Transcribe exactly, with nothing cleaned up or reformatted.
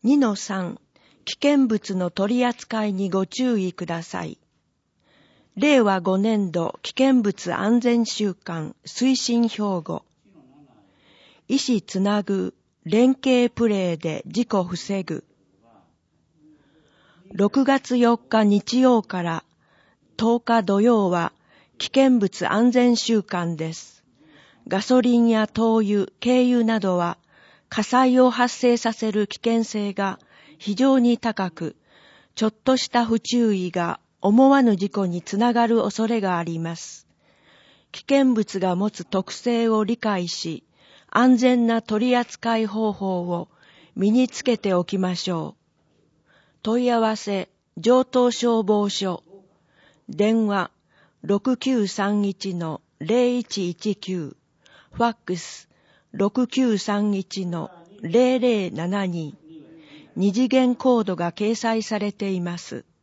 にのさん 危険物の取り扱いにご注意ください。れいわごねんど危険物安全週間推進標語。医師つなぐ連携プレーで事故防ぐ。ろくがつよっか日曜からとおか土曜は危険物安全週間です。ガソリンや灯油、軽油などは火災を発生させる危険性が非常に高く、ちょっとした不注意が思わぬ事故につながる恐れがあります。危険物が持つ特性を理解し、安全な取り扱い方法を身につけておきましょう。問い合わせ、城東消防署。電話、ろくきゅうさんいちのゼロいちいちきゅう。ファックス、ろくきゅうさんいちのゼロゼロななに。二次元コードが掲載されています。